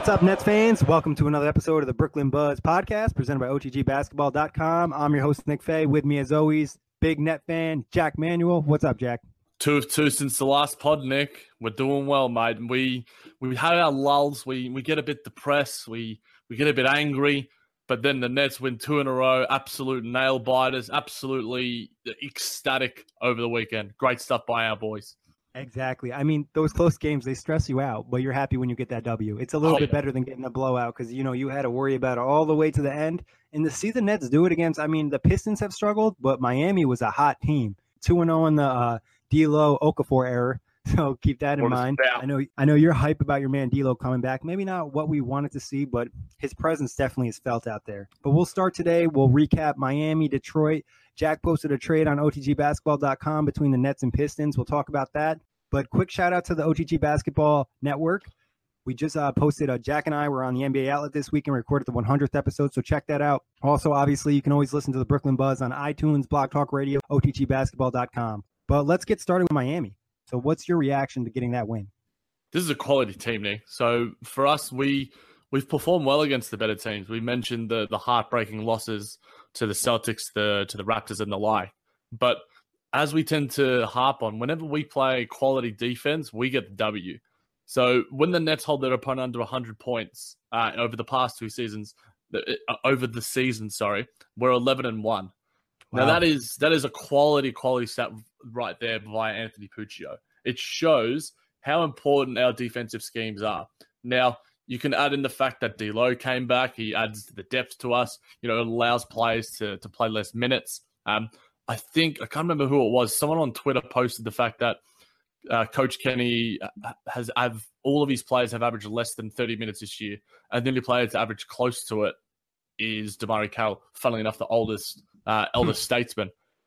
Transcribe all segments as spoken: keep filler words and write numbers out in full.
What's up, Nets fans? Welcome to another episode of the Brooklyn Buzz podcast presented by O T G basketball dot com. I'm your host, Nick Fay. With me, as always, big Net fan, Jack Manuel. What's up, Jack? Two of two since the last pod, Nick. We're doing well, mate. We we had our lulls. We we get a bit depressed. We we get a bit angry. But then the Nets win two in a row. Absolute nail biters. Absolutely ecstatic over the weekend. Great stuff by our boys. Exactly. I mean, those close games, they stress you out, but you're happy when you get that W. It's a little Oh, bit yeah. better than getting a blowout because, you know, you had to worry about it all the way to the end. And to see the Nets do it against, I mean, the Pistons have struggled, but Miami was a hot team. two and oh in the uh, D'Lo Okafor era. So keep that in What is mind. that? I know I know you're hype about your man D'Lo coming back. Maybe not what we wanted to see, but his presence definitely is felt out there. But we'll start today. We'll recap Miami, Detroit. Jack posted a trade on O T G basketball dot com between the Nets and Pistons. We'll talk about that. But quick shout out to the O T G Basketball Network. We just uh, posted, uh, Jack and I were on the N B A Outlet this week and recorded the one hundredth episode, so check that out. Also, obviously, you can always listen to the Brooklyn Buzz on iTunes, Blog Talk Radio, O T G basketball dot com. But let's get started with Miami. So what's your reaction to getting that win? This is a quality team, Nick. So for us, we we've performed well against the better teams. We mentioned the the heartbreaking losses to the Celtics, the to the Raptors, and the like. But as we tend to harp on, whenever we play quality defense, we get the W. So when the Nets hold their opponent under one hundred points uh, over the past two seasons, uh, over the season, sorry, we're eleven and one. Now, Wow. that is that is a quality, quality stat right there by Anthony Puccio. It shows how important our defensive schemes are. Now, you can add in the fact that D'Lo came back. He adds the depth to us. You know, it allows players to, to play less minutes. Um, I think, I can't remember who it was. Someone on Twitter posted the fact that uh, Coach Kenny has have all of his players have averaged less than thirty minutes this year. And the only player to average close to it is DeMario Carroll, funnily enough, the oldest, uh, eldest statesman.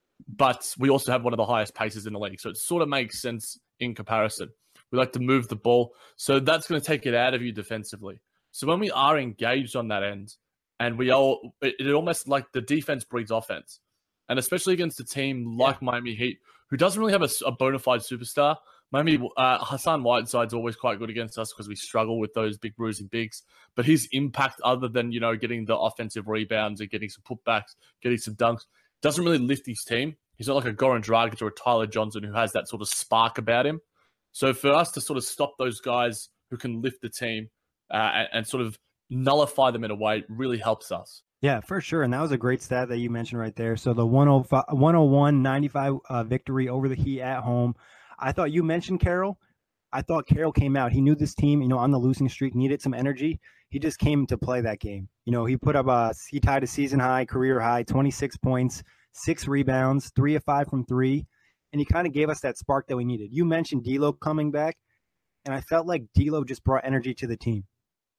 But we also have one of the highest paces in the league. So it sort of makes sense in comparison. We like to move the ball. So that's going to take it out of you defensively. So when we are engaged on that end, and we all, it, it almost like the defense breeds offense. And especially against a team like yeah. Miami Heat, who doesn't really have a, a bona fide superstar. Miami, uh, Hassan Whiteside's always quite good against us because we struggle with those big bruising bigs. But his impact, other than, you know, getting the offensive rebounds and getting some putbacks, getting some dunks, doesn't really lift his team. He's not like a Goran Dragic or a Tyler Johnson who has that sort of spark about him. So for us to sort of stop those guys who can lift the team uh, and, and sort of nullify them in a way really helps us. Yeah, for sure. And that was a great stat that you mentioned right there. So the one oh one ninety-five uh, victory over the Heat at home. I thought you mentioned Carroll. I thought Carroll came out. He knew this team, you know, on the losing streak, needed some energy. He just came to play that game. You know, he put up a, he tied a season high, career high, twenty-six points, six rebounds, three of five from three. And he kind of gave us that spark that we needed. You mentioned D'Lo coming back, and I felt like D'Lo just brought energy to the team.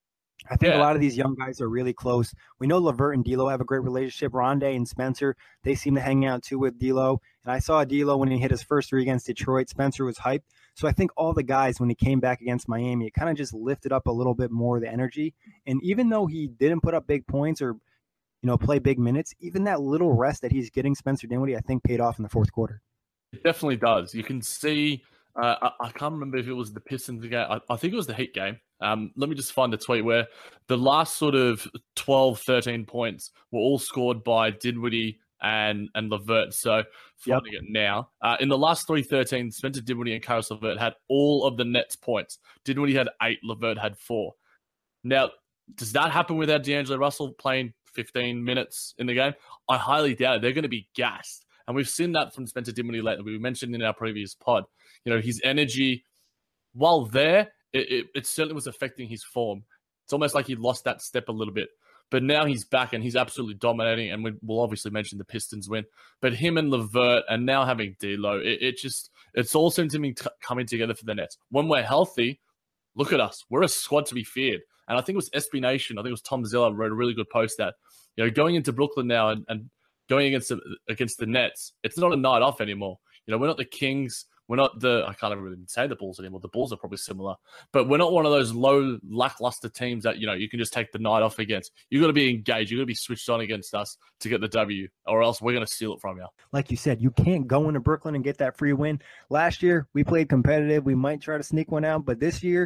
I think yeah. a lot of these young guys are really close. We know LeVert and D'Lo have a great relationship. Rondé and Spencer, they seem to hang out too with D'Lo. And I saw D'Lo when he hit his first three against Detroit. Spencer was hyped. So I think all the guys, when he came back against Miami, it kind of just lifted up a little bit more of the energy. And even though he didn't put up big points or, you know, play big minutes, even that little rest that he's getting Spencer Dinwiddie, I think paid off in the fourth quarter. It definitely does. You can see, uh, I, I can't remember if it was the Pistons game. I, I think it was the Heat game. Um, let me just find the tweet where the last sort of twelve, thirteen points were all scored by Dinwiddie and, and LeVert. So finding yep. it now. Uh, in the last three thirteen, Spencer Dinwiddie and Caris LeVert had all of the Nets points. Dinwiddie had eight, LeVert had four. Now, does that happen without D'Angelo Russell playing fifteen minutes in the game? I highly doubt it. They're going to be gassed. And we've seen that from Spencer Dinwiddie lately. We mentioned in our previous pod. You know, his energy, while there, it, it, it certainly was affecting his form. It's almost like he lost that step a little bit. But now he's back and he's absolutely dominating. And we, we'll obviously mention the Pistons win. But him and LeVert and now having D'Lo, it, it just, it's all seems to be t- coming together for the Nets. When we're healthy, look at us. We're a squad to be feared. And I think it was S B Nation, I think it was Tom Zilla wrote a really good post that, you know, going into Brooklyn now and, and going against the, against the Nets, it's not a night off anymore. You know, we're not the Kings. We're not the, I can't really say the Bulls anymore. The Bulls are probably similar. But we're not one of those low, lackluster teams that, you know, you can just take the night off against. You've got to be engaged. You've got to be switched on against us to get the W, or else we're going to steal it from you. Like you said, you can't go into Brooklyn and get that free win. Last year, we played competitive. We might try to sneak one out. But this year,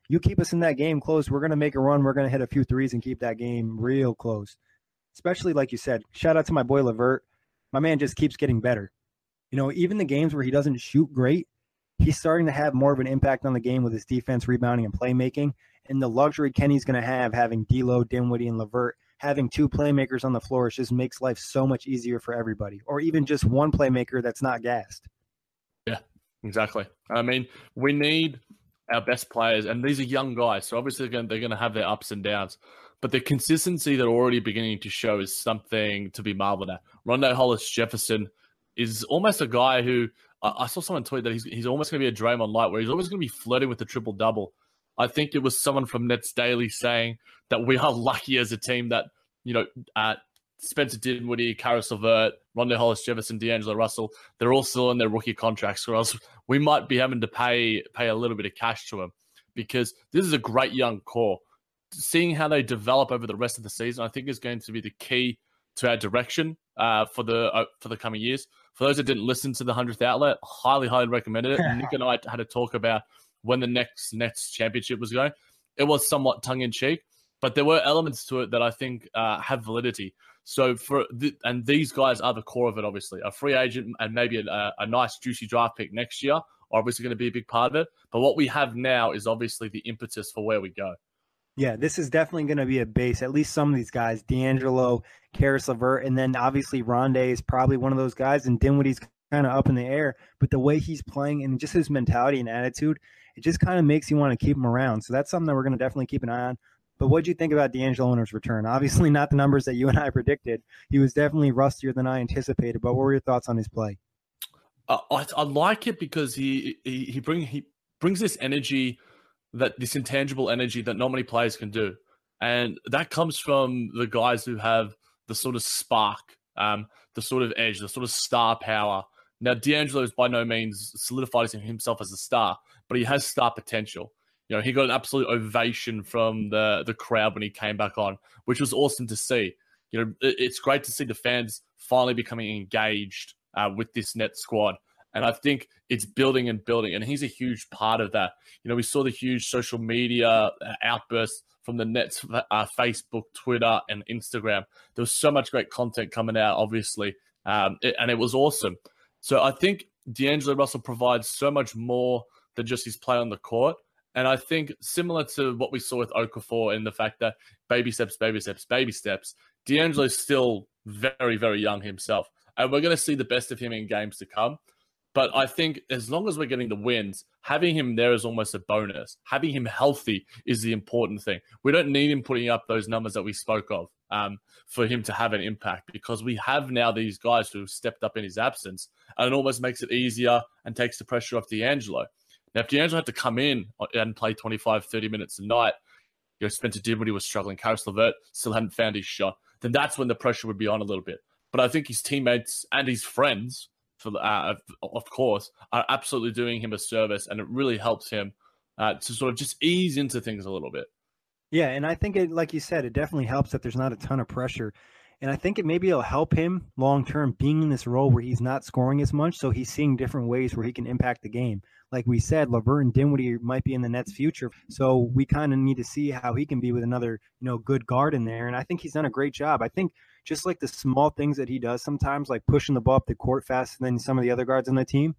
You keep us in that game close, we're going to make a run. We're going to hit a few threes and keep that game real close. Especially like you said, shout out to my boy LeVert. My man just keeps getting better. You know, even the games where he doesn't shoot great, he's starting to have more of an impact on the game with his defense, rebounding, and playmaking. And the luxury Kenny's going to have having D'Lo, Dinwiddie, and LeVert, having two playmakers on the floor, just makes life so much easier for everybody. Or even just one playmaker that's not gassed. Yeah, exactly. I mean, we need our best players, and these are young guys, so obviously they're going to have their ups and downs. But the consistency they're already beginning to show is something to be marveled at. Rondae Hollis-Jefferson is almost a guy who I, I saw someone tweet that he's he's almost going to be a Draymond Light, where he's always going to be flirting with the triple double. I think it was someone from Nets Daily saying that we are lucky as a team that, you know, uh, Spencer Dinwiddie, Karis LeVert, Rondae Hollis-Jefferson, D'Angelo Russell, they're all still in their rookie contracts, or else we might be having to pay pay a little bit of cash to them, because this is a great young core. Seeing how they develop over the rest of the season, I think is going to be the key to our direction uh, for the uh, for the coming years. For those that didn't listen to the hundredth Outlet, highly, highly recommended it. Nick and I had to talk about when the next Nets championship was going. It was somewhat tongue-in-cheek, but there were elements to it that I think uh, have validity. So for th- and these guys are the core of it, obviously. A free agent and maybe a, a nice, juicy draft pick next year are obviously going to be a big part of it. But what we have now is obviously the impetus for where we go. Yeah, this is definitely going to be a base. At least some of these guys, D'Angelo, Karis LeVert, and then obviously Rondae is probably one of those guys, and Dinwiddie's kind of up in the air. But the way he's playing and just his mentality and attitude, it just kind of makes you want to keep him around. So that's something that we're going to definitely keep an eye on. But what did you think about D'Angelo and his return? Obviously not the numbers that you and I predicted. He was definitely rustier than I anticipated. But what were your thoughts on his play? Uh, I, I like it because he he he, bring, he brings this energy, that this intangible energy that not many players can do. And that comes from the guys who have the sort of spark, um, the sort of edge, the sort of star power. Now, D'Angelo is by no means solidified himself as a star, but he has star potential. You know, he got an absolute ovation from the, the crowd when he came back on, which was awesome to see. You know, it, it's great to see the fans finally becoming engaged uh, with this Nets squad. And I think it's building and building, and he's a huge part of that. You know, we saw the huge social media outbursts from the Nets, uh, Facebook, Twitter, and Instagram. There was so much great content coming out, obviously, um, it, and it was awesome. So I think D'Angelo Russell provides so much more than just his play on the court. And I think similar to what we saw with Okafor in the fact that baby steps, baby steps, baby steps, D'Angelo's still very, very young himself. And we're going to see the best of him in games to come. But I think as long as we're getting the wins, having him there is almost a bonus. Having him healthy is the important thing. We don't need him putting up those numbers that we spoke of um, for him to have an impact, because we have now these guys who have stepped up in his absence, and it almost makes it easier and takes the pressure off D'Angelo. Now, if D'Angelo had to come in and play twenty-five, thirty minutes a night, you know, Spencer Dinwiddie was struggling, Karis LeVert still hadn't found his shot, then that's when the pressure would be on a little bit. But I think his teammates and his friends, for uh, of course, are absolutely doing him a service, and it really helps him uh, to sort of just ease into things a little bit. Yeah, and I think, it, like you said, it definitely helps that there's not a ton of pressure. And I think it maybe it'll help him long-term being in this role where he's not scoring as much, so he's seeing different ways where he can impact the game. Like we said, LeVert and Dinwiddie might be in the Nets' future, so we kind of need to see how he can be with another, you know, good guard in there. And I think he's done a great job. I think just like the small things that he does sometimes, like pushing the ball up the court faster than some of the other guards on the team,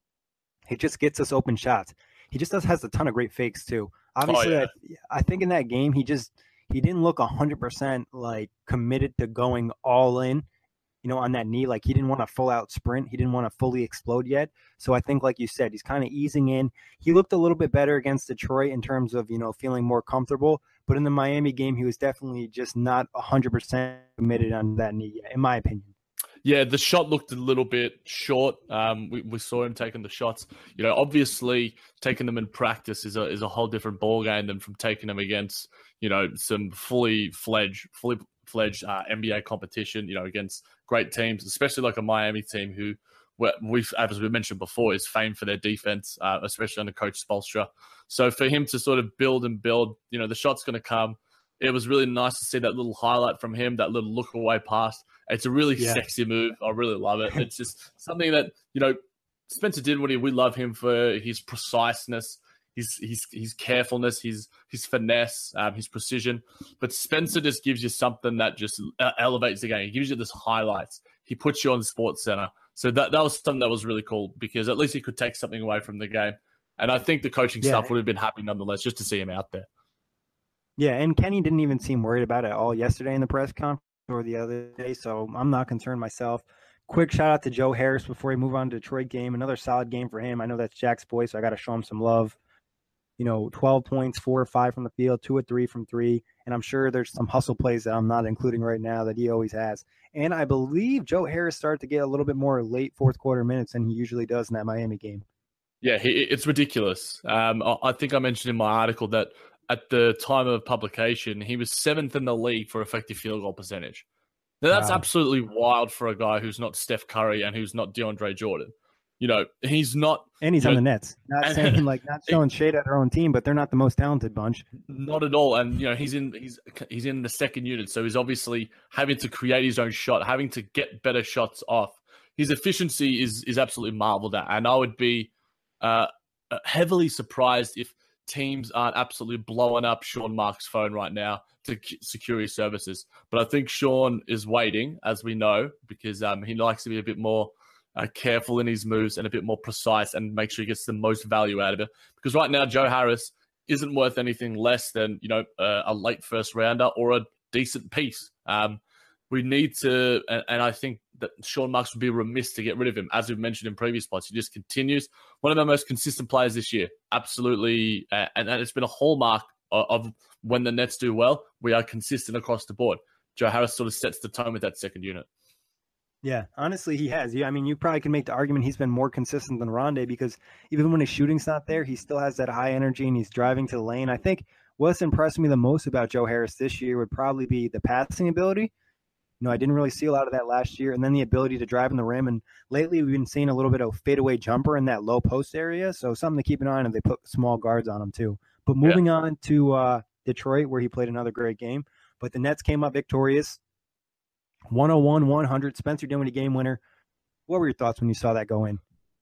it just gets us open shots. He just does has a ton of great fakes too. Obviously, oh, yeah. I, I think in that game he just he didn't look one hundred percent like committed to going all in, you know, on that knee. Like he didn't want a full out sprint. He didn't want to fully explode yet. So I think, like you said, he's kind of easing in. He looked a little bit better against Detroit in terms of, you know, feeling more comfortable. But in the Miami game, he was definitely just not one hundred percent committed on that knee yet, in my opinion. Yeah, the shot looked a little bit short. Um, we, we saw him taking the shots. You know, obviously taking them in practice is a is a whole different ballgame than from taking them against, you know, some fully fledged, fully fledged uh, N B A competition. You know, against great teams, especially like a Miami team who, we've as we mentioned before, is famed for their defense, uh, especially under Coach Spoelstra. So for him to sort of build and build, you know, the shot's going to come. It was really nice to see that little highlight from him, that little look away pass. It's a really yeah. sexy move. I really love it. It's just something that, you know, Spencer Dinwiddie, we love him for his preciseness, his his his carefulness, his his finesse, um, his precision. But Spencer just gives you something that just uh, elevates the game. He gives you this highlights. He puts you on Sports Center. So that that was something that was really cool because at least he could take something away from the game. And I think the coaching Yeah. staff would have been happy nonetheless just to see him out there. Yeah, and Kenny didn't even seem worried about it at all yesterday in the press conference or the other day, so I'm not concerned myself. Quick shout out to Joe Harris before we move on to Detroit game. Another solid game for him. I know that's Jack's boy, so I got to show him some love. You know, twelve points, four or five from the field, two or three from three. And I'm sure there's some hustle plays that I'm not including right now that he always has. And I believe Joe Harris started to get a little bit more late fourth quarter minutes than he usually does in that Miami game. Yeah, he, it's ridiculous. Um, I, I think I mentioned in my article that at the time of publication, he was seventh in the league for effective field goal percentage. Now, that's Wow. absolutely wild for a guy who's not Steph Curry and who's not DeAndre Jordan. You know, he's not. And he's you on know, the Nets. Not and- saying like not showing shade at their own team, but they're not the most talented bunch. Not at all, and you know he's in he's he's in the second unit, so he's obviously having to create his own shot, having to get better shots off. His efficiency is is absolutely marveled at, and I would be uh, heavily surprised if teams aren't absolutely blowing up Sean Marks' phone right now to secure his services. But I think Sean is waiting, as we know, because um, he likes to be a bit more uh, careful in his moves and a bit more precise and make sure he gets the most value out of it. Because right now, Joe Harris isn't worth anything less than, you know, uh, a late first rounder or a decent piece. Um, we need to, and, and I think that Sean Marks would be remiss to get rid of him. As we've mentioned in previous pods, he just continues. One of our most consistent players this year. Absolutely. Uh, and, and it's been a hallmark of, of when the Nets do well, we are consistent across the board. Joe Harris sort of sets the tone with that second unit. Yeah, honestly, he has. Yeah, I mean, you probably can make the argument he's been more consistent than Rondé because even when his shooting's not there, he still has that high energy and he's driving to the lane. I think what's impressed me the most about Joe Harris this year would probably be the passing ability. You know, I didn't really see a lot of that last year, and then the ability to drive in the rim. And lately, we've been seeing a little bit of fadeaway jumper in that low post area, so something to keep an eye on. And they put small guards on him too. But moving yeah. on to uh, Detroit, where he played another great game, but the Nets came up victorious. one oh one one hundred, Spencer Dinwiddie game winner. What were your thoughts when you saw that go in?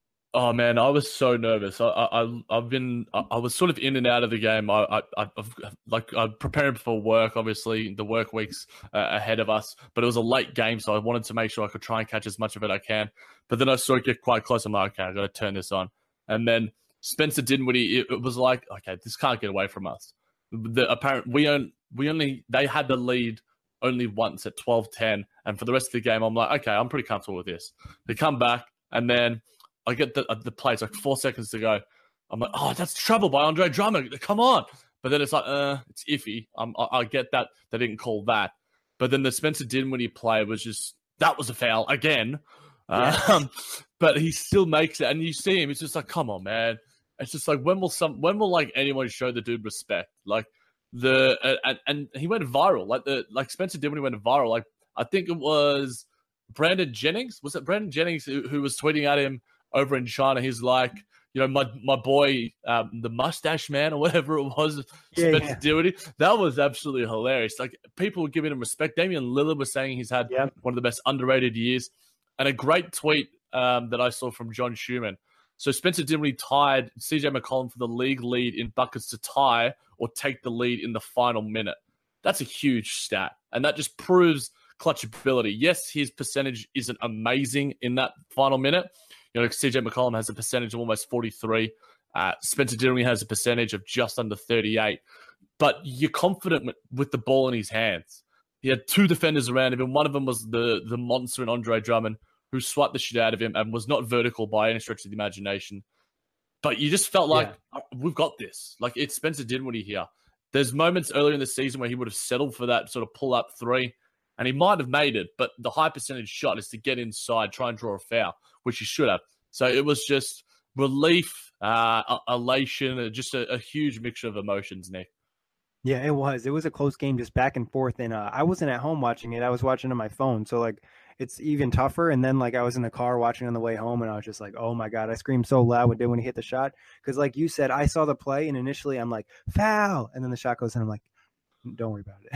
Oh man, I was so nervous. I, I, I've been, I, I was sort of in and out of the game. I, I, I've like, I'm preparing for work. Obviously, the work week's uh, ahead of us, but it was a late game, so I wanted to make sure I could try and catch as much of it I can. But then I saw it get quite close. I'm like, okay, I got to turn this on. And then Spencer Dinwiddie, it, it was like, okay, this can't get away from us. The apparent we own, we only they had the lead only once at twelve ten, and for the rest of the game, I'm like, okay, I'm pretty comfortable with this. They come back, and then I get the the play. It's like four seconds to go. I'm like, oh, that's trouble by Andre Drummond. Come on. But then it's like, uh, it's iffy. Um, I, I get that they didn't call that. But then the Spencer Dinwiddie play was just, that was a foul again. Yeah. Um, but he still makes it. And you see him, it's just like, come on, man. It's just like, when will some, when will like anyone show the dude respect? Like the, uh, and, and he went viral. Like the, like Spencer Dinwiddie went viral. Like, I think it was Brandon Jennings. Was it Brandon Jennings who, who was tweeting at him over in China? He's like, you know, my my boy, um, the mustache man or whatever it was, yeah, Spencer yeah. Dinwiddie. That was absolutely hilarious. Like, people were giving him respect. Damian Lillard was saying he's had yep. one of the best underrated years. And a great tweet um, that I saw from John Schumann. So Spencer Dinwiddie tied C J McCollum for the league lead in buckets to tie or take the lead in the final minute. That's a huge stat. And that just proves clutch ability. Yes, his percentage isn't amazing in that final minute. You know, C J McCollum has a percentage of almost forty-three. Uh, Spencer Dinwiddie has a percentage of just under thirty-eight. But you're confident with, with the ball in his hands. He had two defenders around him, and one of them was the, the monster in Andre Drummond, who swiped the shit out of him and was not vertical by any stretch of the imagination. But you just felt like, yeah. we've got this. Like, it's Spencer Dinwiddie here. There's moments earlier in the season where he would have settled for that sort of pull-up three, and he might have made it, but the high percentage shot is to get inside, try and draw a foul, which he should have. So it was just relief, uh, elation, just a, a huge mixture of emotions, Nick. Yeah, it was. It was a close game, just back and forth. And uh, I wasn't at home watching it. I was watching on my phone. So, like, it's even tougher. And then, like, I was in the car watching on the way home, and I was just like, oh, my God. I screamed so loud when he hit the shot. Because, like you said, I saw the play, and initially I'm like, foul. And then the shot goes in. I'm like, don't worry about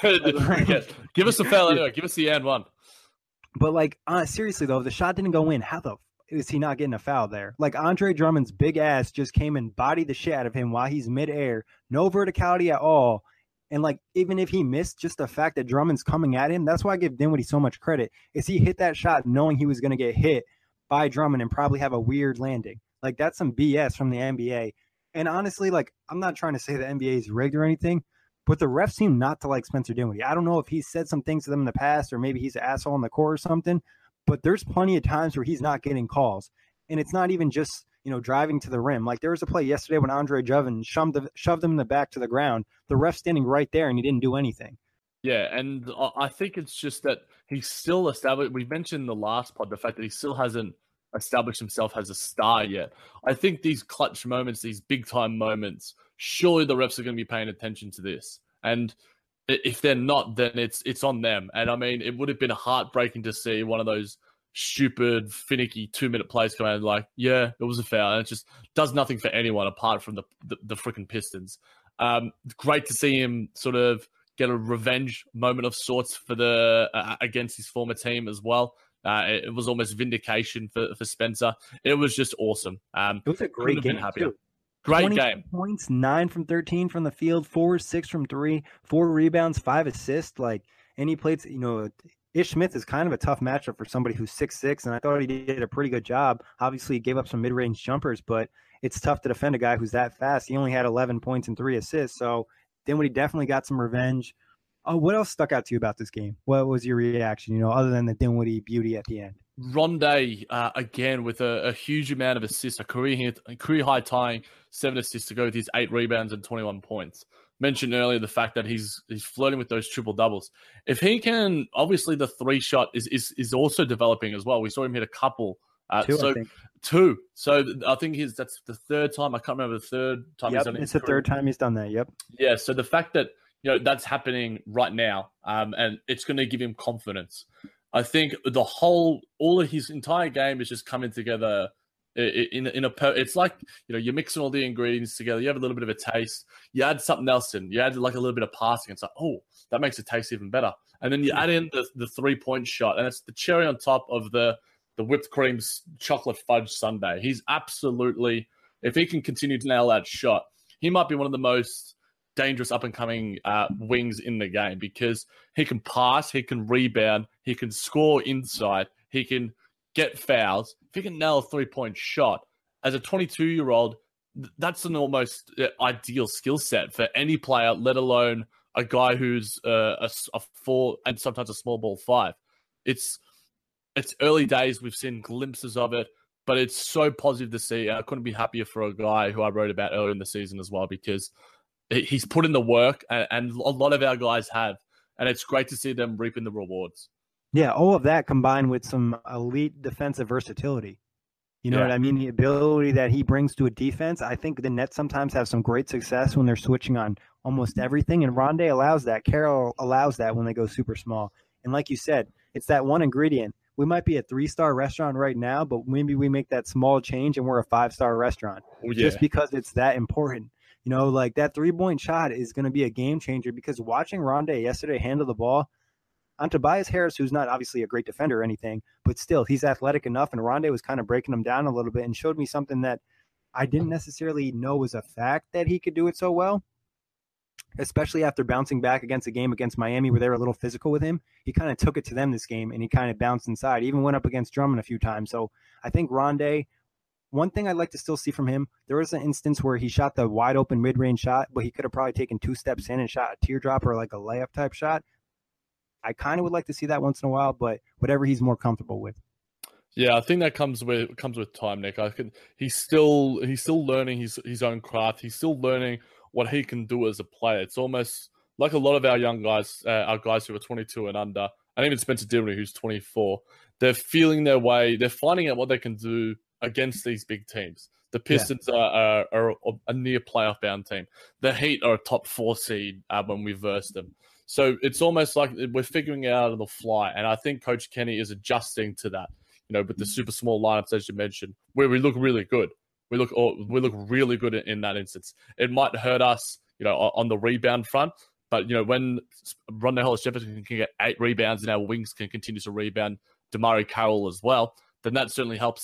it. Yes. Give us the foul anyway. Give us the and one. But, like, uh, seriously, though, if the shot didn't go in, how the is he not getting a foul there? Like Andre Drummond's big ass just came and bodied the shit out of him while he's midair, no verticality at all. And like, even if he missed, just the fact that Drummond's coming at him, that's why I give Dinwiddie so much credit, is he hit that shot knowing he was going to get hit by Drummond and probably have a weird landing. Like, that's some B S from the N B A. And honestly, like, I'm not trying to say the N B A is rigged or anything, but the refs seem not to like Spencer Dinwiddie. I don't know if he's said some things to them in the past, or maybe he's an asshole on the court or something, but there's plenty of times where he's not getting calls. And it's not even just, you know, driving to the rim. Like, there was a play yesterday when Andre Drummond shoved, the, shoved him in the back to the ground. The ref standing right there, and he didn't do anything. Yeah, and I think it's just that he's still established. We mentioned in the last pod the fact that he still hasn't established himself as a star yet. I think these clutch moments, these big-time moments, surely the refs are going to be paying attention to this. And if they're not, then it's it's on them. And, I mean, it would have been heartbreaking to see one of those stupid, finicky two-minute plays come out and like, yeah, it was a foul. And it just does nothing for anyone apart from the the, the freaking Pistons. Um, great to see him sort of get a revenge moment of sorts for the uh, against his former team as well. Uh, it, it was almost vindication for, for Spencer. It was just awesome. Um, it was a great game, too. Great game. Points, nine from thirteen from the field, four, six from three, four rebounds, five assists. Like, and he played, you know, Ish Smith is kind of a tough matchup for somebody who's six six, and I thought he did a pretty good job. Obviously, he gave up some mid-range jumpers, but it's tough to defend a guy who's that fast. He only had eleven points and three assists, so Dinwiddie definitely got some revenge. Oh, what else stuck out to you about this game? What was your reaction, you know, other than the Dinwiddie beauty at the end? Rondé, uh, again, with a, a huge amount of assists, a career, a career high tying seven assists to go with his eight rebounds and twenty-one points. Mentioned earlier the fact that he's he's flirting with those triple doubles. If he can, obviously the three shot is is, is also developing as well. We saw him hit a couple. Uh, two, so I think. Two. So I think he's that's the third time. I can't remember the third time yep, he's done it. It's the third time he's done that. Yep. Yeah. So the fact that, you know, that's happening right now, um, and it's going to give him confidence. I think the whole, all of his entire game is just coming together in in a. It's like, you know, you're mixing all the ingredients together. You have a little bit of a taste. You add something else in. You add like a little bit of passing. It's like, oh, that makes it taste even better. And then you add in the the three point shot, and it's the cherry on top of the the whipped cream chocolate fudge sundae. He's absolutely, if he can continue to nail that shot, he might be one of the most dangerous up-and-coming uh, wings in the game, because he can pass, he can rebound, he can score inside, he can get fouls. If he can nail a three-point shot, as a twenty-two-year-old, that's an almost ideal skill set for any player, let alone a guy who's uh, a, a four and sometimes a small ball five. It's it's early days. We've seen glimpses of it, but it's so positive to see. I couldn't be happier for a guy who I wrote about earlier in the season as well, because he's put in the work, and a lot of our guys have, and it's great to see them reaping the rewards. Yeah, all of that combined with some elite defensive versatility. You know yeah. what I mean? The ability that he brings to a defense. I think the Nets sometimes have some great success when they're switching on almost everything, and Rondé allows that. Carroll allows that when they go super small. And like you said, it's that one ingredient. We might be a three-star restaurant right now, but maybe we make that small change and we're a five-star restaurant. Oh, yeah. Just because it's that important. You know, like that three-point shot is going to be a game changer, because watching Rondé yesterday handle the ball on Tobias Harris, who's not obviously a great defender or anything, but still he's athletic enough, and Rondé was kind of breaking him down a little bit and showed me something that I didn't necessarily know was a fact, that he could do it so well, especially after bouncing back against a game against Miami where they were a little physical with him. He kind of took it to them this game, and he kind of bounced inside. He even went up against Drummond a few times. So I think Rondé, one thing I'd like to still see from him, there was an instance where he shot the wide open mid-range shot, but he could have probably taken two steps in and shot a teardrop or like a layup type shot. I kind of would like to see that once in a while, but whatever he's more comfortable with. Yeah, I think that comes with comes with time, Nick. I can, he's still he's still learning his his own craft. He's still learning what he can do as a player. It's almost like a lot of our young guys, uh, our guys who are twenty-two and under, and even Spencer Dinwiddie, who's twenty-four. They're feeling their way. They're finding out what they can do against these big teams. The Pistons yeah. are, are, are a near playoff bound team. The Heat are a top four seed uh, when we verse them. So it's almost like we're figuring it out on the fly. And I think Coach Kenny is adjusting to that, you know, with the super small lineups, as you mentioned, where we look really good. We look we look really good in that instance. It might hurt us, you know, on the rebound front. But, you know, when Rondé Hollis-Jefferson can get eight rebounds and our wings can continue to rebound, Damari Carroll as well, then that certainly helps it.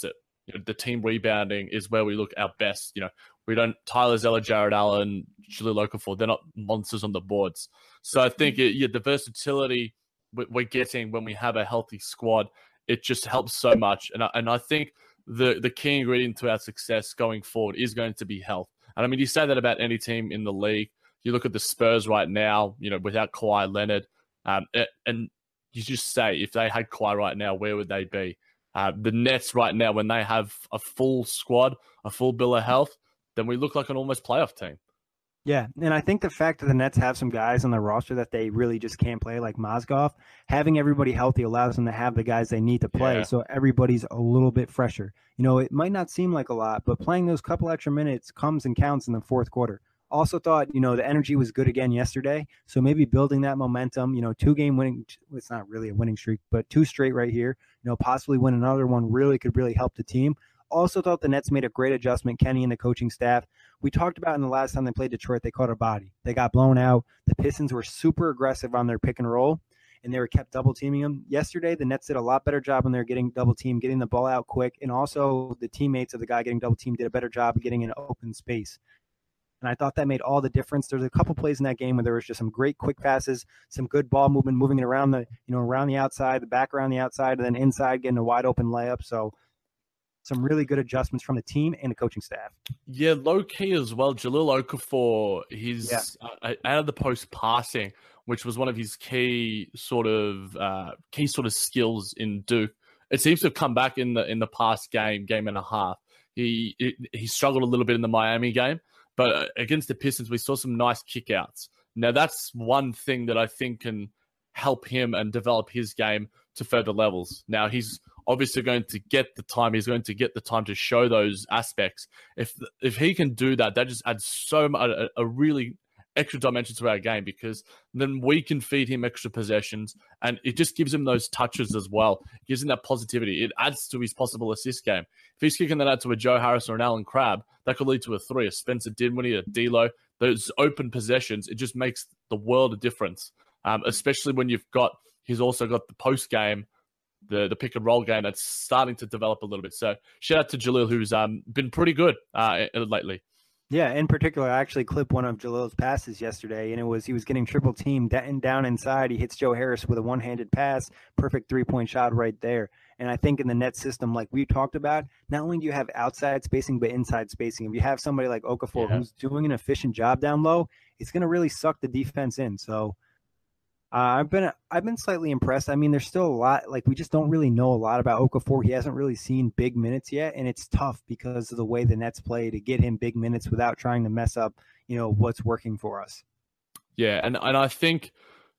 you know, the team rebounding is where we look our best. You know, we don't Tyler Zeller, Jared Allen, Jahlil Okafor. They're not monsters on the boards. So I think it, yeah, the versatility we're getting when we have a healthy squad, it just helps so much. And I, and I think the the key ingredient to our success going forward is going to be health. And I mean, you say that about any team in the league. You look at the Spurs right now, you know, without Kawhi Leonard, um, and you just say if they had Kawhi right now, where would they be? Uh, the Nets right now, when they have a full squad, a full bill of health, then we look like an almost playoff team. Yeah, and I think the fact that the Nets have some guys on their roster that they really just can't play, like Mozgov, having everybody healthy allows them to have the guys they need to play, yeah. So everybody's a little bit fresher. You know, it might not seem like a lot, but playing those couple extra minutes comes and counts in the fourth quarter. Also thought, you know, the energy was good again yesterday, so maybe building that momentum, you know, two-game winning – it's not really a winning streak, but two straight right here, you know, possibly win another one really could really help the team. Also thought the Nets made a great adjustment, Kenny and the coaching staff. We talked about in the last time they played Detroit, they caught a body. They got blown out. The Pistons were super aggressive on their pick and roll, and they were kept double teaming them. Yesterday, the Nets did a lot better job when they were getting double teamed, getting the ball out quick, and also the teammates of the guy getting double teamed did a better job of getting in open space. And I thought that made all the difference. There's a couple plays in that game where there was just some great quick passes, some good ball movement, moving it around the, you know, around the outside, the back around the outside, and then inside getting a wide open layup. So some really good adjustments from the team and the coaching staff. Yeah, low key as well. Jahlil Okafor, he's yeah. uh, out of the post passing, which was one of his key sort of uh, key sort of skills in Duke. It seems to have come back in the in the past game, game and a half. He he struggled a little bit in the Miami game, but against the Pistons, we saw some nice kickouts. Now that's one thing that I think can help him and develop his game to further levels. Now he's obviously going to get the time. He's going to get the time to show those aspects. If if he can do that, that just adds so much, a, a really extra dimension to our game, because then we can feed him extra possessions, and it just gives him those touches as well. It gives him that positivity. It adds to his possible assist game. If he's kicking that out to a Joe Harris or an Alan Crabb, that could lead to a three, a Spencer Dinwiddie, a D'Lo. Those open possessions, it just makes the world of difference, um, especially when you've got, he's also got the post game, the the pick and roll game that's starting to develop a little bit. So shout out to Jahlil, who's um been pretty good uh, lately. Yeah, in particular, I actually clipped one of Jahlil's passes yesterday, and it was he was getting triple teamed down inside. He hits Joe Harris with a one-handed pass, perfect three-point shot right there. And I think in the net system, like we talked about, not only do you have outside spacing, but inside spacing. If you have somebody like Okafor yeah. who's doing an efficient job down low, it's going to really suck the defense in. So Uh, I've been I've been slightly impressed. I mean, there's still a lot. Like, we just don't really know a lot about Okafor. He hasn't really seen big minutes yet, and it's tough because of the way the Nets play to get him big minutes without trying to mess up, you know, what's working for us. Yeah, and, and I think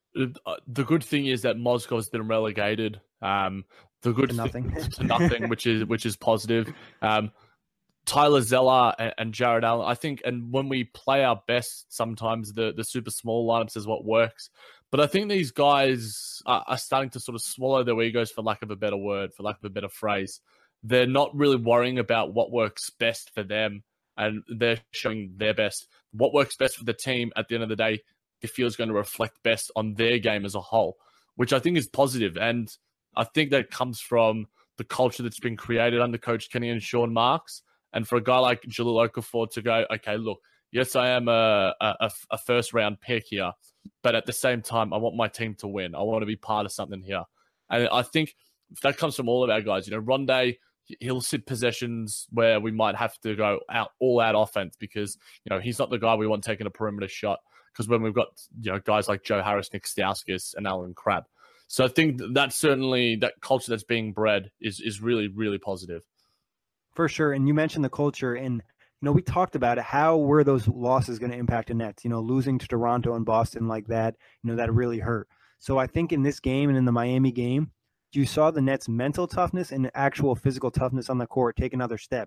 the good thing is that Mozgov has been relegated. Um, the good to nothing, thing, to nothing, which is which is positive. Um, Tyler Zeller and, and Jared Allen, I think, and when we play our best, sometimes the the super small lineups is what works. But I think these guys are, are starting to sort of swallow their egos, for lack of a better word, for lack of a better phrase. They're not really worrying about what works best for them, and they're showing their best. What works best for the team at the end of the day, they feel is going to reflect best on their game as a whole, which I think is positive. And I think that comes from the culture that's been created under Coach Kenny and Sean Marks. And for a guy like Jahlil Okafor to go, okay, look, yes, I am a, a, a first-round pick here, but at the same time, I want my team to win. I want to be part of something here. And I think that comes from all of our guys. You know, Rondé, he'll sit possessions where we might have to go out all-out offense because, you know, he's not the guy we want taking a perimeter shot, because when we've got, you know, guys like Joe Harris, Nick Stauskas, and Alan Crabb. So I think that certainly, that culture that's being bred is is really, really positive. For sure. And you mentioned the culture, and you know, we talked about it. How were those losses going to impact the Nets? You know, losing to Toronto and Boston like that, you know, that really hurt. So I think in this game and in the Miami game, you saw the Nets' mental toughness and actual physical toughness on the court take another step.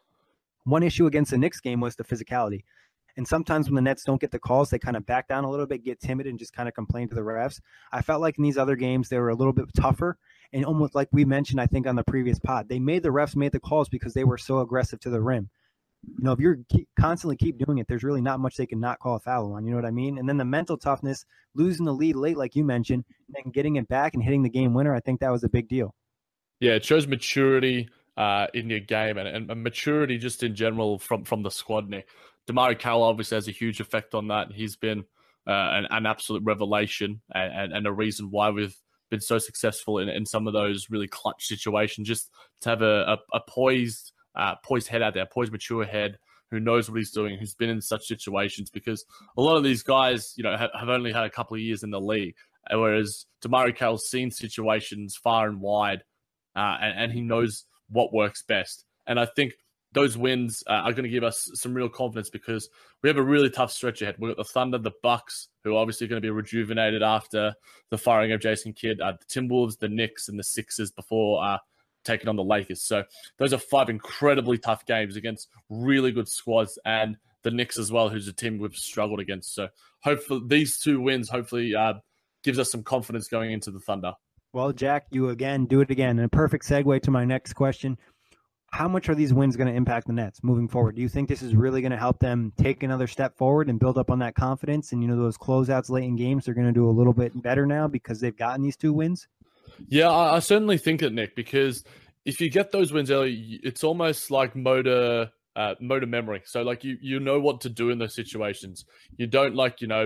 One issue against the Knicks game was the physicality. And sometimes when the Nets don't get the calls, they kind of back down a little bit, get timid, and just kind of complain to the refs. I felt like in these other games, they were a little bit tougher. And almost like we mentioned, I think, on the previous pod, they made the refs made the calls because they were so aggressive to the rim. You know, if you're keep, constantly keep doing it, there's really not much they can not call a foul on. You know what I mean? And then the mental toughness, losing the lead late, like you mentioned, and then getting it back and hitting the game winner, I think that was a big deal. Yeah, it shows maturity uh, in your game and, and, and maturity just in general from, from the squad, Nick. DeMarre Carroll obviously has a huge effect on that. He's been uh, an, an absolute revelation and, and, and a reason why we've been so successful in, in some of those really clutch situations. Just to have a, a, a poised, uh, poised head out there, poised, mature head who knows what he's doing, who's been in such situations. Because a lot of these guys, you know, have, have only had a couple of years in the league, whereas DeMarre Carroll's seen situations far and wide, uh, and, and he knows what works best. And I think those wins uh, are going to give us some real confidence because we have a really tough stretch ahead. We've got the Thunder, the Bucks, who are obviously going to be rejuvenated after the firing of Jason Kidd, uh, the Timberwolves, the Knicks, and the Sixers before uh, taking on the Lakers. So those are five incredibly tough games against really good squads, and the Knicks as well, who's a team we've struggled against. So hopefully these two wins hopefully uh, gives us some confidence going into the Thunder. Well, Jack, you again do it again. And a perfect segue to my next question. How much are these wins going to impact the Nets moving forward? Do you think this is really going to help them take another step forward and build up on that confidence? And, you know, those closeouts late in games, they're going to do a little bit better now because they've gotten these two wins? Yeah, I, I certainly think it, Nick, because if you get those wins early, it's almost like motor uh, motor memory. So, like, you you know what to do in those situations. You don't, like, you know,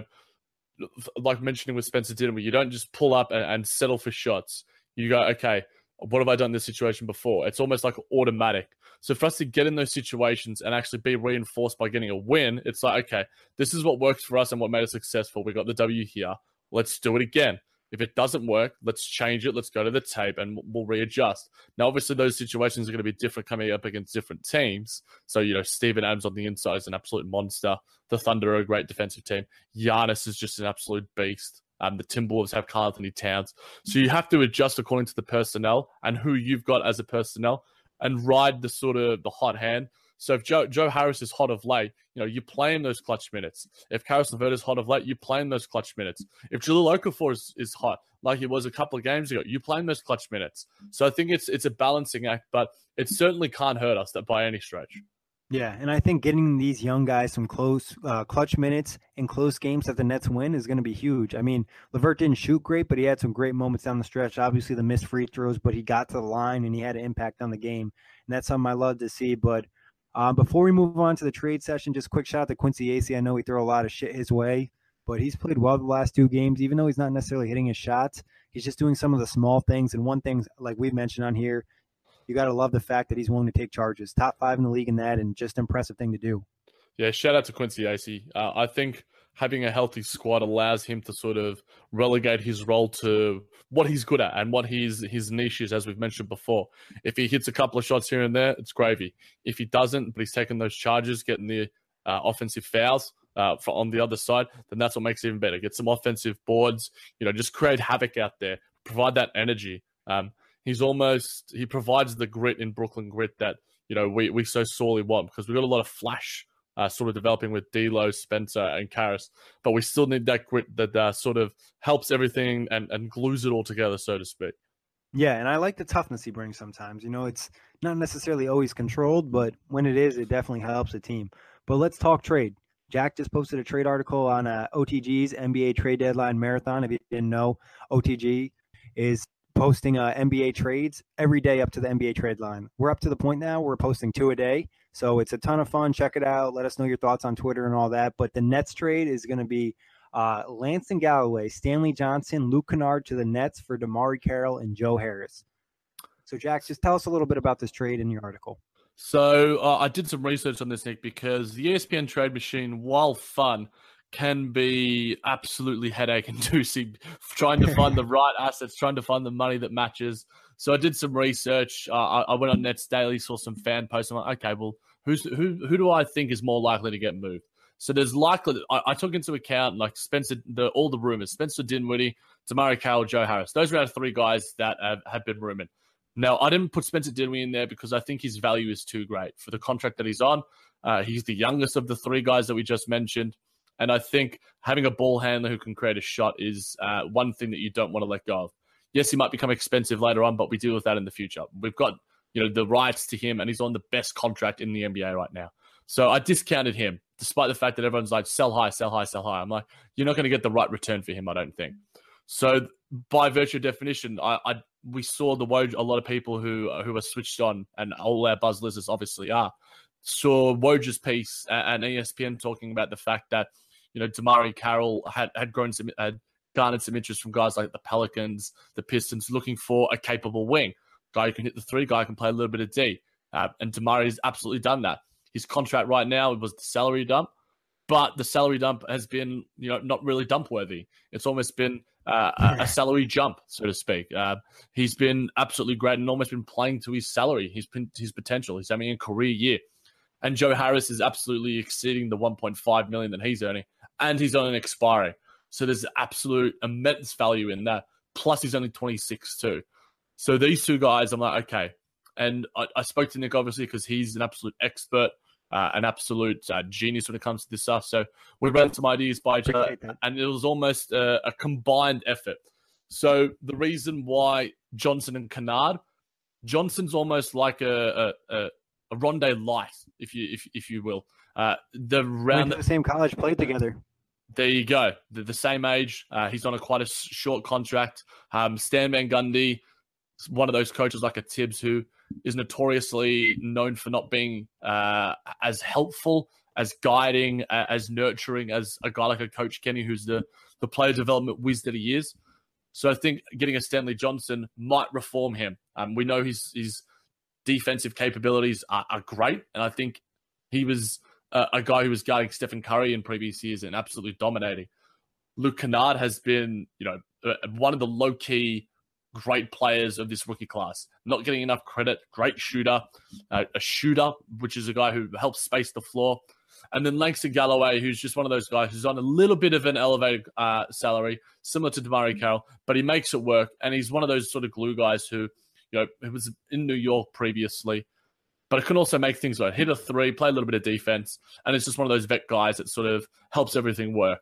like mentioning with Spencer Dinwiddie, you don't just pull up and, and settle for shots. You go, okay, what have I done in this situation before? It's almost like automatic. So for us to get in those situations and actually be reinforced by getting a win, it's like, okay, this is what works for us and what made us successful. We got the W here. Let's do it again. If it doesn't work, let's change it. Let's go to the tape and we'll readjust. Now, obviously, those situations are going to be different coming up against different teams. So, you know, Steven Adams on the inside is an absolute monster. The Thunder are a great defensive team. Giannis is just an absolute beast. Um, the Timberwolves have Karl Anthony Towns. So you have to adjust according to the personnel and who you've got as a personnel and ride the sort of the hot hand. So if Joe, Joe Harris is hot of late, you know, you play him those clutch minutes. If Caris LeVert is hot of late, you play him those clutch minutes. If Jahlil Okafor is, is hot, like he was a couple of games ago, you play him those clutch minutes. So I think it's it's a balancing act, but it certainly can't hurt us that by any stretch. Yeah, and I think getting these young guys some close uh, clutch minutes in close games that the Nets win is going to be huge. I mean, LeVert didn't shoot great, but he had some great moments down the stretch. Obviously, the missed free throws, but he got to the line and he had an impact on the game. And that's something I love to see. But uh, before we move on to the trade session, just a quick shout out to Quincy Acy. I know we throw a lot of shit his way, but he's played well the last two games. Even though he's not necessarily hitting his shots, he's just doing some of the small things. And one thing, like we've mentioned on here, you got to love the fact that he's willing to take charges. Top five in the league in that, and just impressive thing to do. Yeah, shout out to Quincy Acy. Uh, I think having a healthy squad allows him to sort of relegate his role to what he's good at and what his his niche is, as we've mentioned before. If he hits a couple of shots here and there, it's gravy. If he doesn't, but he's taking those charges, getting the uh, offensive fouls uh, for, on the other side, then that's what makes it even better. Get some offensive boards, you know, just create havoc out there, provide that energy. Um, He's almost, he provides the grit in Brooklyn grit that, you know, we, we so sorely want because we've got a lot of flash uh, sort of developing with D'Lo, Spencer, and Caris, but we still need that grit that uh, sort of helps everything and, and glues it all together, so to speak. Yeah, and I like the toughness he brings sometimes. You know, it's not necessarily always controlled, but when it is, it definitely helps a team. But let's talk trade. Jack just posted a trade article on uh, O T G's N B A Trade Deadline Marathon. If you didn't know, O T G is posting uh, N B A trades every day up to the N B A trade line. We're up to the point now we're posting two a day. So it's a ton of fun. Check it out. Let us know your thoughts on Twitter and all that. But the Nets trade is going to be uh, Langston Galloway, Stanley Johnson, Luke Kennard to the Nets for DeMarre Carroll and Joe Harris. So, Jack, just tell us a little bit about this trade in your article. So uh, I did some research on this, Nick, because the E S P N trade machine, while fun, can be absolutely headache-inducing, trying to find the right assets, trying to find the money that matches. So I did some research. Uh, I, I went on Nets Daily, saw some fan posts. I'm like, okay, well, who's, who who do I think is more likely to get moved? So there's likely – I, I took into account like Spencer, the, all the rumors, Spencer Dinwiddie, DeMarre Carroll, Joe Harris. Those are our three guys that have, have been rumored. Now, I didn't put Spencer Dinwiddie in there because I think his value is too great for the contract that he's on. Uh, he's the youngest of the three guys that we just mentioned. And I think having a ball handler who can create a shot is uh, one thing that you don't want to let go of. Yes, he might become expensive later on, but we deal with that in the future. We've got, you know, the rights to him, and he's on the best contract in the N B A right now. So I discounted him, despite the fact that everyone's like, sell high, sell high, sell high. I'm like, you're not going to get the right return for him, I don't think. So by virtue of definition, I, I we saw the Woj, a lot of people who who are switched on, and all our buzz lizards obviously are, saw Woj's piece and E S P N talking about the fact that, you know, DeMarre Carroll had, had grown some, had garnered some interest from guys like the Pelicans, the Pistons, looking for a capable wing. Guy who can hit the three, guy who can play a little bit of D. Uh, and DeMarre has absolutely done that. His contract right now was the salary dump, but the salary dump has been, you know, not really dump worthy. It's almost been uh, a, a salary jump, so to speak. Uh, he's been absolutely great and almost been playing to his salary, his his potential. He's having a career year, and Joe Harris is absolutely exceeding the one point five million that he's earning, and he's on an expiry. So there's absolute immense value in that. Plus, he's only twenty-six too. So these two guys, I'm like, okay. And I, I spoke to Nick, obviously, because he's an absolute expert, uh, an absolute uh, genius when it comes to this stuff. So we ran some ideas by each other, and it was almost a, a combined effort. So the reason why Johnson and Kennard, Johnson's almost like a, a, a, a Rondae light, if you if if you will. Uh, the round the same college, played together. There you go. They're the same age. Uh, he's on a quite a short contract. Um, Stan Van Gundy, one of those coaches like a Tibbs who is notoriously known for not being uh, as helpful, as guiding, uh, as nurturing as a guy like a Coach Kenny, who's the, the player development whiz that he is. So I think getting a Stanley Johnson might reform him. Um, we know his his defensive capabilities are, are great, and I think he was uh, a guy who was guarding Stephen Curry in previous years and absolutely dominating. Luke Kennard has been, you know, uh, one of the low-key great players of this rookie class. Not getting enough credit. Great shooter. Uh, a shooter, which is a guy who helps space the floor. And then Langston Galloway, who's just one of those guys who's on a little bit of an elevated uh, salary, similar to DeMarre Carroll, but he makes it work. And he's one of those sort of glue guys who, you know, he was in New York previously, but it can also make things like hit a three, play a little bit of defense. And it's just one of those vet guys that sort of helps everything work.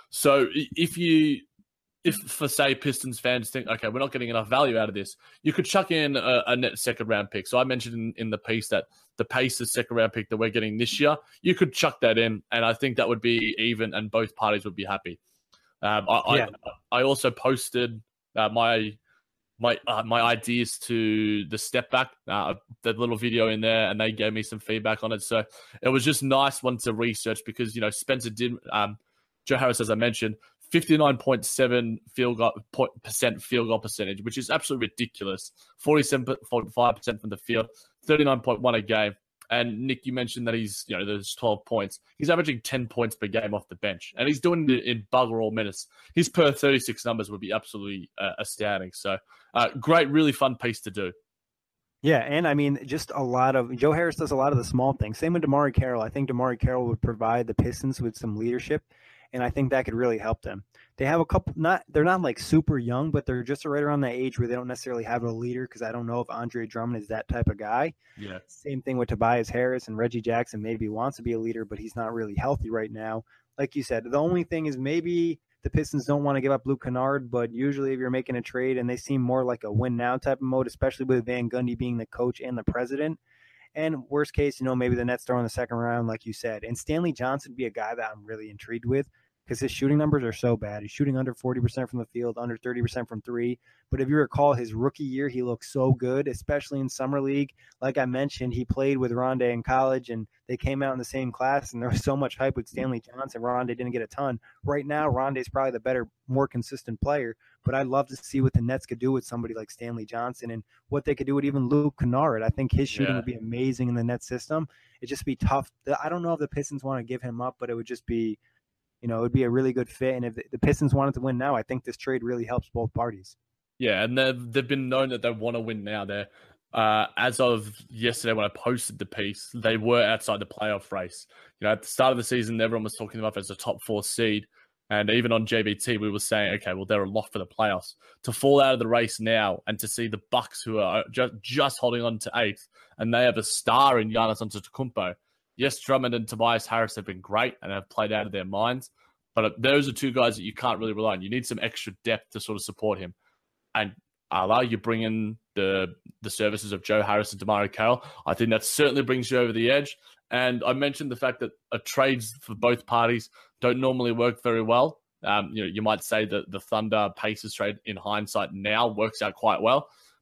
So if you... If, for say, Pistons fans think, okay, we're not getting enough value out of this, you could chuck in a, a net second-round pick. So I mentioned in, in the piece that the Pacers second-round pick that we're getting this year, you could chuck that in, and I think that would be even, and both parties would be happy. Um, I, yeah. I I also posted uh, my my uh, my ideas to the Step Back, uh, that little video in there, and they gave me some feedback on it. So it was just nice one to research because, you know, Spencer did, um, Joe Harris, as I mentioned, fifty-nine point seven field goal percent field goal percentage, which is absolutely ridiculous. forty-seven point five percent from the field, thirty-nine point one a game. And Nick, you mentioned that he's, you know, there's twelve points. He's averaging ten points per game off the bench, and he's doing it in bugger all minutes. His per thirty-six numbers would be absolutely uh, astounding. So, uh, great, really fun piece to do. Yeah, and I mean, just a lot of Joe Harris does a lot of the small things. Same with DeMarre Carroll. I think DeMarre Carroll would provide the Pistons with some leadership. And I think that could really help them. They have a couple, not they're not like super young, but they're just right around that age where they don't necessarily have a leader because I don't know if Andre Drummond is that type of guy. Yeah. Same thing with Tobias Harris, and Reggie Jackson maybe wants to be a leader, but he's not really healthy right now. Like you said, the only thing is maybe the Pistons don't want to give up Luke Kennard, but usually if you're making a trade and they seem more like a win now type of mode, especially with Van Gundy being the coach and the president. And worst case, you know, maybe the Nets throw in the second round, like you said. And Stanley Johnson would be a guy that I'm really intrigued with because his shooting numbers are so bad. He's shooting under forty percent from the field, under thirty percent from three. But if you recall his rookie year, he looked so good, especially in summer league. Like I mentioned, he played with Rondae in college, and they came out in the same class, and there was so much hype with Stanley Johnson. Rondae didn't get a ton. Right now, Rondae's probably the better, more consistent player. But I'd love to see what the Nets could do with somebody like Stanley Johnson and what they could do with even Luke Kennard. I think his shooting yeah. would be amazing in the Nets system. It'd just be tough. I don't know if the Pistons want to give him up, but it would just be, you know, it would be a really good fit. And if the Pistons wanted to win now, I think this trade really helps both parties. Yeah, and they've, they've been known that they want to win now. They're, uh, as of yesterday when I posted the piece, they were outside the playoff race. You know, at the start of the season, everyone was talking about as a top four seed. And even on J V T, we were saying, okay, well, they're a lock for the playoffs. To fall out of the race now and to see the Bucks, who are just, just holding on to eighth, and they have a star in Giannis Antetokounmpo. Yes, Drummond and Tobias Harris have been great and have played out of their minds, but those are two guys that you can't really rely on. You need some extra depth to sort of support him. And Allah, you bring in the the services of Joe Harris and DeMarre Carroll. I think that certainly brings you over the edge. And I mentioned the fact that uh, trades for both parties don't normally work very well. Um, you know, you might say that the Thunder Pacers trade in hindsight now works out quite well.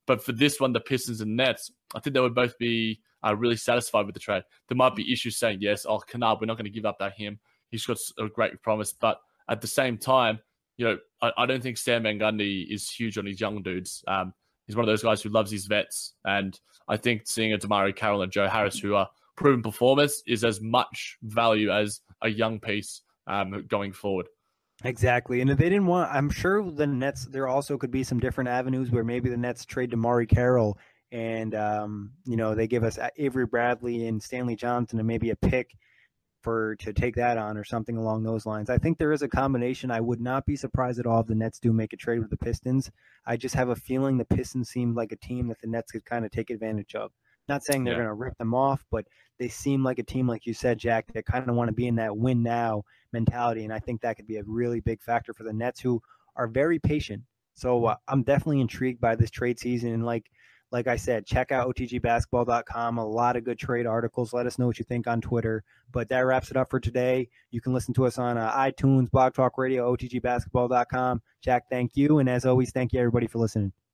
But for this one, the Pistons and Nets, I think they would both be uh, really satisfied with the trade. There might be issues saying, yes, oh, Kennard, we're not going to give up that him. He's got a great promise. But at the same time, you know, I, I don't think Stan Van Gundy is huge on his young dudes. Um, he's one of those guys who loves his vets. And I think seeing a DeMario Carroll and Joe Harris, who are proven performers, is as much value as a young piece um, going forward. Exactly. And if they didn't want, I'm sure the Nets, there also could be some different avenues where maybe the Nets trade DeMario Carroll and, um, you know, they give us Avery Bradley and Stanley Johnson and maybe a pick for to take that on or something along those lines. I think there is a combination. I would not be surprised at all if the Nets do make a trade with the Pistons. I just have a feeling the Pistons seem like a team that the Nets could kind of take advantage of. Not saying they're yeah. going to rip them off, but they seem like a team, like you said, Jack, that kind of want to be in that win now mentality. And I think that could be a really big factor for the Nets, who are very patient. So uh, I'm definitely intrigued by this trade season. And like, like I said, check out O T G basketball dot com. A lot of good trade articles. Let us know what you think on Twitter. But that wraps it up for today. You can listen to us on uh, iTunes, Blog Talk Radio, O T G basketball dot com. Jack, thank you. And as always, thank you everybody for listening.